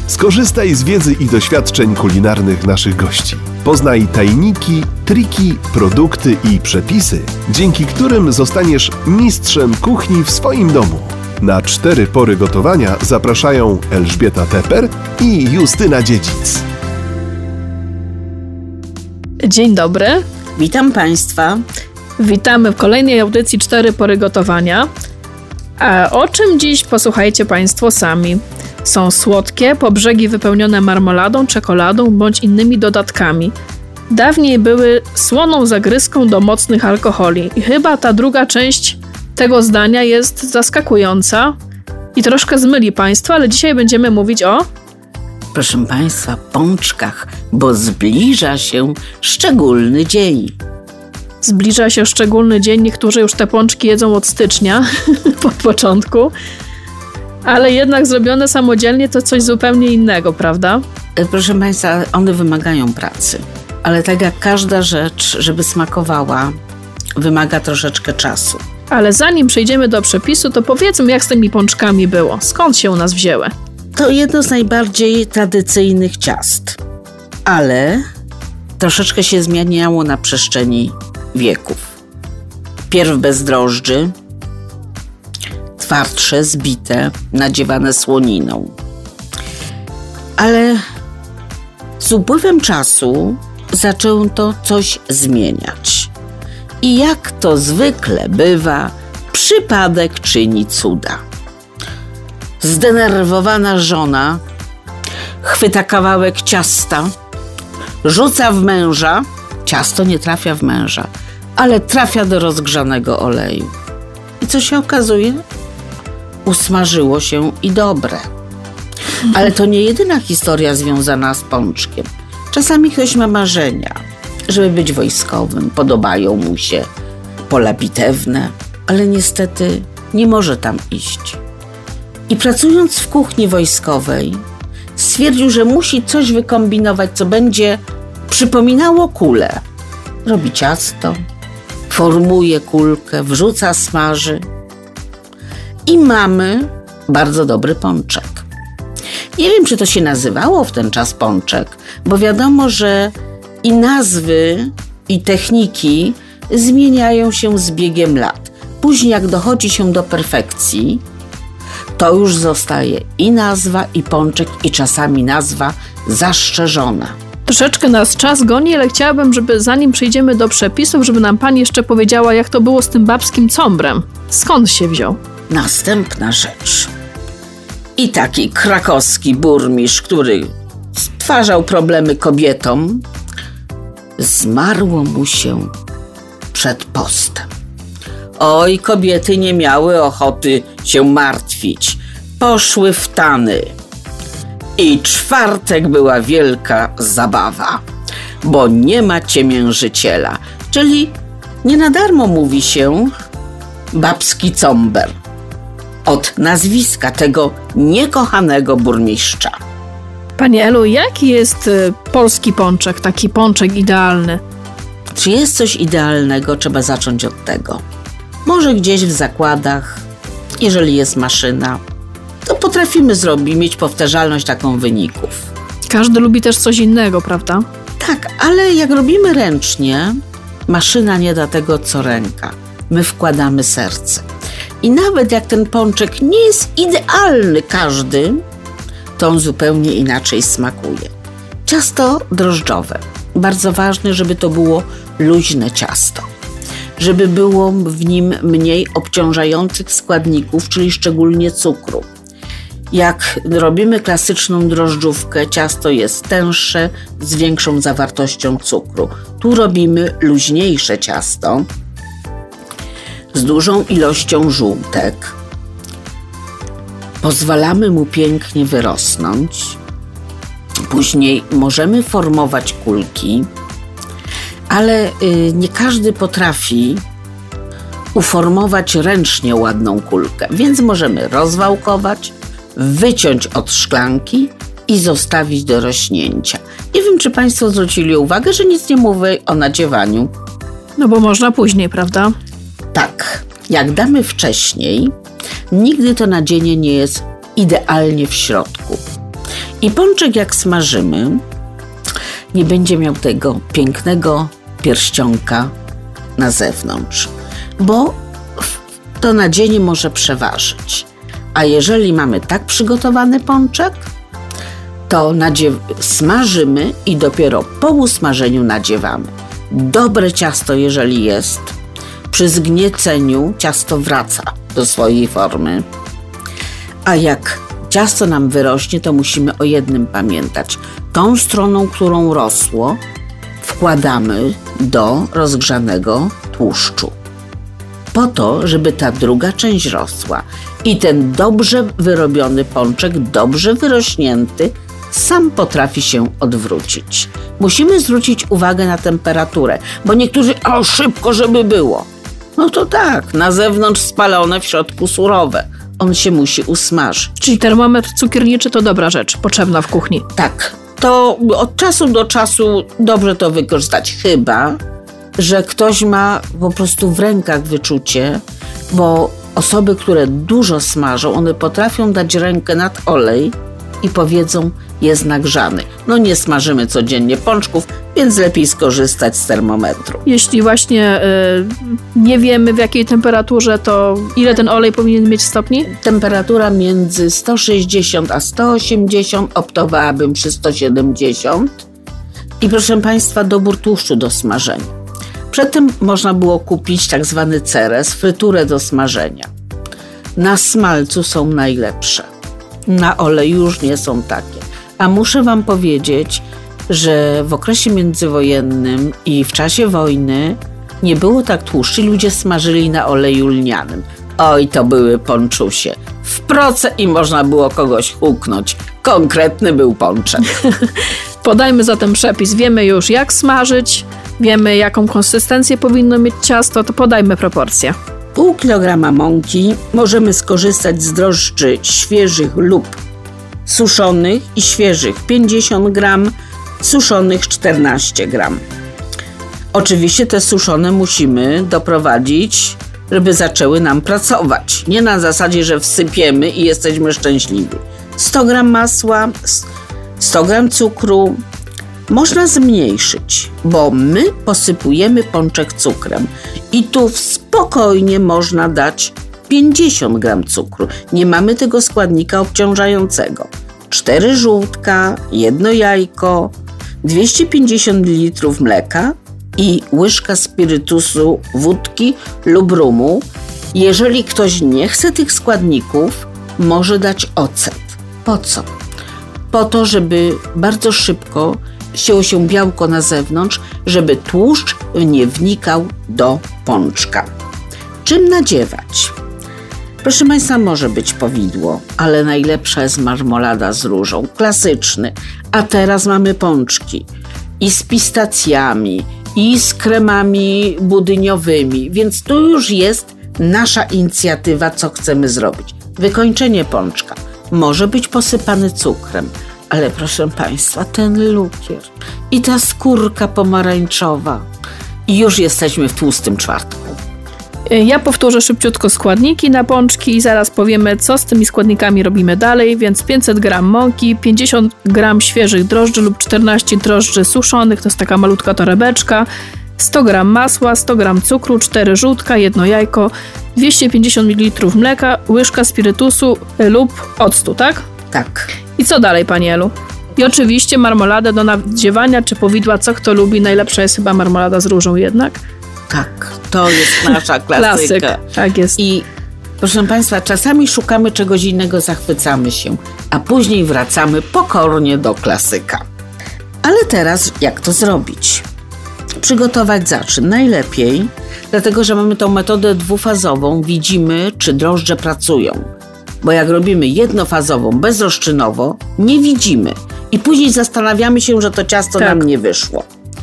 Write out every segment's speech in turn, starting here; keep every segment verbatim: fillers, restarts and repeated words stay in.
Skorzystaj z wiedzy i doświadczeń kulinarnych naszych gości. Poznaj tajniki, triki, produkty i przepisy, dzięki którym zostaniesz mistrzem kuchni w swoim domu. Na cztery pory gotowania zapraszają Elżbieta Teper i Justyna Dziedzic. Dzień dobry. Witam Państwa. Witamy w kolejnej audycji cztery pory gotowania. A o czym dziś posłuchajcie Państwo sami. Są słodkie, po brzegi wypełnione marmoladą, czekoladą bądź innymi dodatkami. Dawniej były słoną zagryzką do mocnych alkoholi i chyba ta druga część tego zdania jest zaskakująca i troszkę zmyli Państwa, ale dzisiaj będziemy mówić o... Proszę Państwa, pączkach, bo zbliża się szczególny dzień. Zbliża się szczególny dzień, niektórzy już te pączki jedzą od stycznia, po początku, ale jednak zrobione samodzielnie to coś zupełnie innego, prawda? Proszę Państwa, one wymagają pracy, ale tak jak każda rzecz, żeby smakowała, wymaga troszeczkę czasu. Ale zanim przejdziemy do przepisu, to powiedzmy, jak z tymi pączkami było, skąd się u nas wzięły? To jedno z najbardziej tradycyjnych ciast, ale troszeczkę się zmieniało na przestrzeni wieków. Pierw bez drożdży, twardsze, zbite, nadziewane słoniną. Ale z upływem czasu zaczęło to coś zmieniać. I jak to zwykle bywa, przypadek czyni cuda. Zdenerwowana żona chwyta kawałek ciasta, rzuca w męża. Ciasto nie trafia w męża, ale trafia do rozgrzanego oleju. I co się okazuje? Usmażyło się i dobre. Ale to nie jedyna historia związana z pączkiem. Czasami ktoś ma marzenia, żeby być wojskowym, podobają mu się pola bitewne, ale niestety nie może tam iść. I pracując w kuchni wojskowej, stwierdził, że musi coś wykombinować, co będzie przypominało kulę. Robi ciasto, formuje kulkę, wrzuca, smaży i mamy bardzo dobry pączek. Nie wiem, czy to się nazywało w ten czas pączek, bo wiadomo, że i nazwy, i techniki zmieniają się z biegiem lat. Później, jak dochodzi się do perfekcji, to już zostaje i nazwa, i pączek, i czasami nazwa zastrzeżona. Troszeczkę nas czas goni, ale chciałabym, żeby zanim przejdziemy do przepisów, żeby nam Pani jeszcze powiedziała, jak to było z tym babskim cąbrem. Skąd się wziął? Następna rzecz. I taki krakowski burmistrz, który stwarzał problemy kobietom, zmarło mu się przed postem. Oj, kobiety nie miały ochoty się martwić. Poszły w tany. I czwartek była wielka zabawa, bo nie ma ciemiężyciela, czyli nie na darmo mówi się babski cąber od nazwiska tego niekochanego burmistrza. Pani Elu, jaki jest y, polski pączek, taki pączek idealny? Czy jest coś idealnego? Trzeba zacząć od tego. Może gdzieś w zakładach, jeżeli jest maszyna, to potrafimy zrobić, mieć powtarzalność taką wyników. Każdy lubi też coś innego, prawda? Tak, ale jak robimy ręcznie, maszyna nie da tego co ręka. My wkładamy serce. I nawet jak ten pączek nie jest idealny każdy, to on zupełnie inaczej smakuje. Ciasto drożdżowe. Bardzo ważne, żeby to było luźne ciasto. Żeby było w nim mniej obciążających składników, czyli szczególnie cukru. Jak robimy klasyczną drożdżówkę, ciasto jest tęższe, z większą zawartością cukru. Tu robimy luźniejsze ciasto z dużą ilością żółtek. Pozwalamy mu pięknie wyrosnąć. Później możemy formować kulki, ale y, nie każdy potrafi uformować ręcznie ładną kulkę, więc możemy rozwałkować, wyciąć od szklanki i zostawić do rośnięcia. Nie wiem, czy Państwo zwrócili uwagę, że nic nie mówię o nadziewaniu. No bo można później, prawda? Tak, jak damy wcześniej, nigdy to nadzienie nie jest idealnie w środku. I pączek jak smażymy, nie będzie miał tego pięknego pierścionka na zewnątrz, bo to nadzienie może przeważyć. A jeżeli mamy tak przygotowany pączek, to nadziew- smażymy i dopiero po usmażeniu nadziewamy. Dobre ciasto, jeżeli jest, przy zgnieceniu ciasto wraca do swojej formy. A jak ciasto nam wyrośnie, to musimy o jednym pamiętać. Tą stroną, którą rosło, wkładamy do rozgrzanego tłuszczu. Po to, żeby ta druga część rosła. I ten dobrze wyrobiony pączek, dobrze wyrośnięty, sam potrafi się odwrócić. Musimy zwrócić uwagę na temperaturę, bo niektórzy, o szybko, żeby było. No to tak, na zewnątrz spalone, w środku surowe. On się musi usmażyć. Czyli termometr cukierniczy to dobra rzecz, potrzebna w kuchni. Tak, to od czasu do czasu dobrze to wykorzystać, chyba że ktoś ma po prostu w rękach wyczucie, bo osoby, które dużo smażą, one potrafią dać rękę nad olej i powiedzą, jest nagrzany. No nie smażymy codziennie pączków, więc lepiej skorzystać z termometru. Jeśli właśnie y, nie wiemy w jakiej temperaturze, to ile ten olej powinien mieć stopni? Temperatura między sto sześćdziesiąt a sto osiemdziesiąt, optowałabym przy sto siedemdziesiąt. I proszę Państwa, dobór tłuszczu do smażenia. Przedtem można było kupić tak zwany ceres, fryturę do smażenia. Na smalcu są najlepsze. Na oleju już nie są takie. A muszę Wam powiedzieć, że w okresie międzywojennym i w czasie wojny nie było tak tłuszczy, ludzie smażyli na oleju lnianym. Oj, to były pączusie. W proce i można było kogoś huknąć. Konkretny był pączek. Podajmy zatem przepis. Wiemy już jak smażyć, wiemy jaką konsystencję powinno mieć ciasto, to podajmy proporcje. Pół kilograma mąki możemy skorzystać z drożdży świeżych lub suszonych i świeżych pięćdziesiąt gram, suszonych czternaście gram. Oczywiście te suszone musimy doprowadzić, żeby zaczęły nam pracować. Nie na zasadzie, że wsypiemy i jesteśmy szczęśliwi. sto gram masła, sto gram cukru. Można zmniejszyć, bo my posypujemy pączek cukrem i tu spokojnie można dać pięćdziesiąt gram cukru. Nie mamy tego składnika obciążającego. cztery żółtka, jedno jajko, dwieście pięćdziesiąt mililitrów mleka i łyżka spirytusu, wódki lub rumu. Jeżeli ktoś nie chce tych składników, może dać ocet. Po co? Po to, żeby bardzo szybko wzięło się białko na zewnątrz, żeby tłuszcz nie wnikał do pączka. Czym nadziewać? Proszę Państwa, może być powidło, ale najlepsza jest marmolada z różą. Klasyczny. A teraz mamy pączki i z pistacjami, i z kremami budyniowymi, więc tu już jest nasza inicjatywa, co chcemy zrobić. Wykończenie pączka może być posypany cukrem, ale proszę Państwa, ten lukier i ta skórka pomarańczowa i już jesteśmy w tłustym czwartku. Ja powtórzę szybciutko składniki na pączki i zaraz powiemy, co z tymi składnikami robimy dalej, więc pięćset gram mąki, pięćdziesiąt gram świeżych drożdży lub czternaście drożdży suszonych, to jest taka malutka torebeczka, sto gram masła, sto gram cukru, cztery żółtka, jedno jajko, dwieście pięćdziesiąt mililitrów mleka, łyżka spirytusu lub octu, tak? Tak. I co dalej, Pani Elu? I oczywiście marmoladę do nadziewania czy powidła, co kto lubi. Najlepsza jest chyba marmolada z różą jednak. Tak, to jest nasza klasyka. Klasyk, tak jest. I proszę Państwa, czasami szukamy czegoś innego, zachwycamy się, a później wracamy pokornie do klasyka. Ale teraz jak to zrobić? Przygotować za czym? Najlepiej, dlatego że mamy tą metodę dwufazową, widzimy, czy drożdże pracują. Bo jak robimy jednofazową, bezroszczynowo, nie widzimy. I później zastanawiamy się, że to ciasto tak. nam nie wyszło.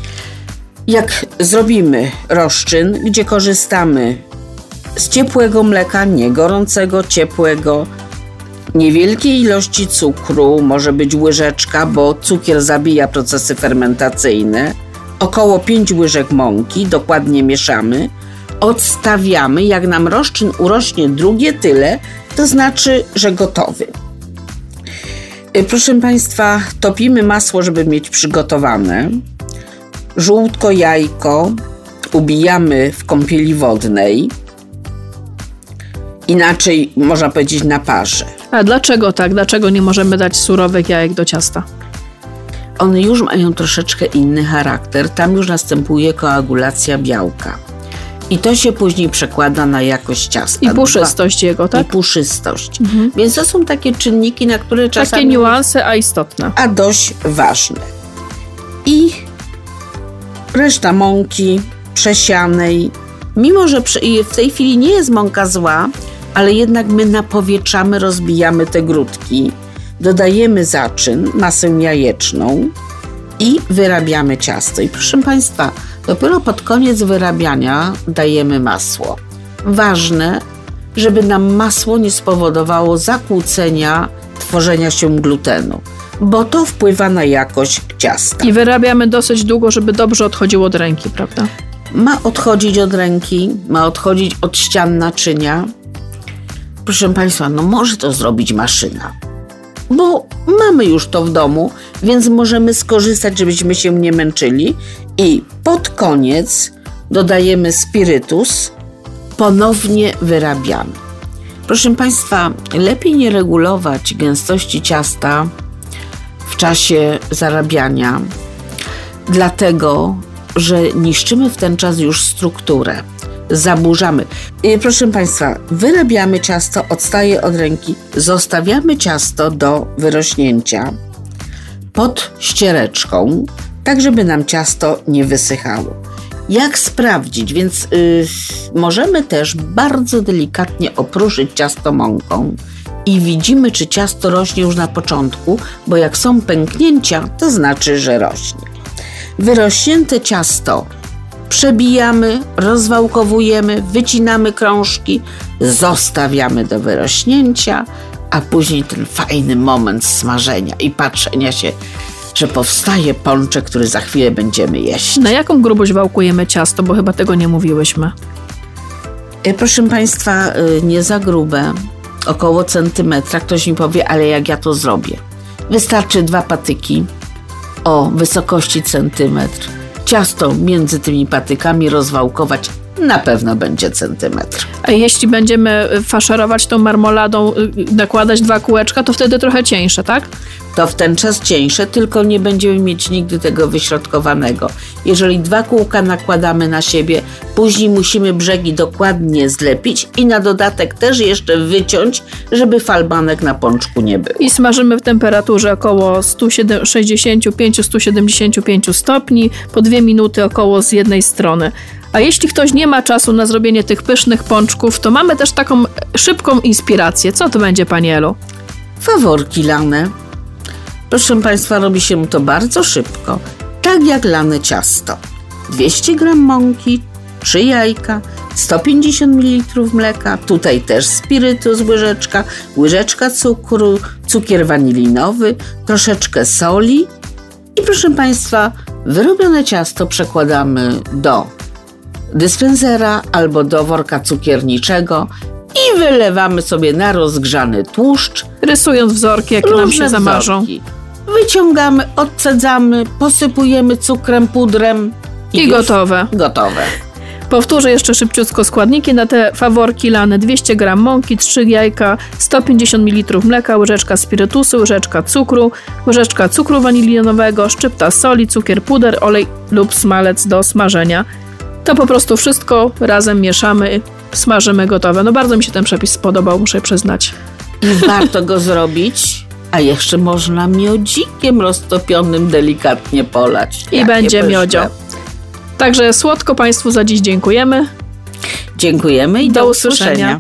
Jak zrobimy rozczyn, gdzie korzystamy z ciepłego mleka, nie gorącego, ciepłego, niewielkiej ilości cukru, może być łyżeczka, bo cukier zabija procesy fermentacyjne, około pięć łyżek mąki, dokładnie mieszamy, odstawiamy, jak nam rozczyn urośnie drugie tyle, to znaczy, że gotowy. Proszę Państwa, topimy masło, żeby mieć przygotowane. Żółtko, jajko ubijamy w kąpieli wodnej. Inaczej można powiedzieć na parze. A dlaczego tak? Dlaczego nie możemy dać surowych jajek do ciasta? One już mają troszeczkę inny charakter. Tam już następuje koagulacja białka. I to się później przekłada na jakość ciasta. I puszystość Dwa, jego, tak? I puszystość. Mhm. Więc to są takie czynniki, na które czasami... Takie niuanse, a istotne. A dość ważne. I reszta mąki przesianej. Mimo że w tej chwili nie jest mąka zła, ale jednak my napowietrzamy, rozbijamy te grudki. Dodajemy zaczyn, masę jajeczną i wyrabiamy ciasto. I proszę Państwa, dopiero pod koniec wyrabiania dajemy masło. Ważne, żeby nam masło nie spowodowało zakłócenia tworzenia się glutenu, bo to wpływa na jakość ciasta. I wyrabiamy dosyć długo, żeby dobrze odchodziło od ręki, prawda? Ma odchodzić od ręki, ma odchodzić od ścian naczynia. Proszę Państwa, no może to zrobić maszyna, bo mamy już to w domu, więc możemy skorzystać, żebyśmy się nie męczyli. I pod koniec dodajemy spirytus, ponownie wyrabiamy. Proszę Państwa, lepiej nie regulować gęstości ciasta w czasie zarabiania, dlatego że niszczymy w ten czas już strukturę, zaburzamy. I proszę Państwa, wyrabiamy ciasto, odstaje od ręki, zostawiamy ciasto do wyrośnięcia pod ściereczką, tak żeby nam ciasto nie wysychało. Jak sprawdzić? Więc yy, możemy też bardzo delikatnie opruszyć ciasto mąką i widzimy, czy ciasto rośnie już na początku, bo jak są pęknięcia, to znaczy, że rośnie. Wyrośnięte ciasto przebijamy, rozwałkowujemy, wycinamy krążki, zostawiamy do wyrośnięcia, a później ten fajny moment smażenia i patrzenia się, że powstaje pączek, który za chwilę będziemy jeść. Na jaką grubość wałkujemy ciasto, bo chyba tego nie mówiłyśmy? Proszę Państwa, nie za grube, około centymetra. Ktoś mi powie, ale jak ja to zrobię? Wystarczy dwa patyki o wysokości centymetr. Ciasto między tymi patykami rozwałkować, na pewno będzie centymetr. A jeśli będziemy faszerować tą marmoladą, nakładać dwa kółeczka, to wtedy trochę cieńsze, tak? To w ten czas cieńsze, tylko nie będziemy mieć nigdy tego wyśrodkowanego. Jeżeli dwa kółka nakładamy na siebie, później musimy brzegi dokładnie zlepić i na dodatek też jeszcze wyciąć, żeby falbanek na pączku nie był. I smażymy w temperaturze około sto sześćdziesiąt pięć do stu siedemdziesięciu pięciu stopni, po dwie minuty około z jednej strony. A jeśli ktoś nie ma czasu na zrobienie tych pysznych pączków, to mamy też taką szybką inspirację. Co to będzie, Pani Elu? Faworki lane. Proszę Państwa, robi się to bardzo szybko, tak jak lane ciasto. dwieście gramów mąki, trzy jajka, sto pięćdziesiąt mililitrów mleka, tutaj też spirytus łyżeczka, łyżeczka cukru, cukier wanilinowy, troszeczkę soli i proszę Państwa, wyrobione ciasto przekładamy do dyspensera albo do worka cukierniczego i wylewamy sobie na rozgrzany tłuszcz, rysując wzorki, jakie nam się zamarzą. Wzorki. Wyciągamy, odcedzamy, posypujemy cukrem, pudrem i, I gotowe. Gotowe. Powtórzę jeszcze szybciutko składniki. Na te faworki lane dwieście gramów mąki, trzy jajka, sto pięćdziesiąt mililitrów mleka, łyżeczka spirytusu, łyżeczka cukru, łyżeczka cukru wanilinowego, szczypta soli, cukier, puder, olej lub smalec do smażenia. To po prostu wszystko razem mieszamy, smażymy, gotowe. No bardzo mi się ten przepis spodobał, muszę przyznać. I warto go zrobić, a jeszcze można miodzikiem roztopionym delikatnie polać. I Jakie będzie pyszne. miodzio. Także słodko Państwu za dziś dziękujemy. Dziękujemy i do, do usłyszenia. usłyszenia.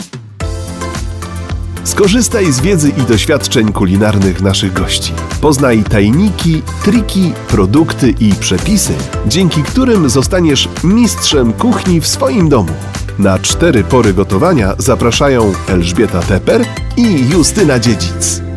Skorzystaj z wiedzy i doświadczeń kulinarnych naszych gości. Poznaj tajniki, triki, produkty i przepisy, dzięki którym zostaniesz mistrzem kuchni w swoim domu. Na cztery pory gotowania zapraszają Elżbieta Teper i Justyna Dziedzic.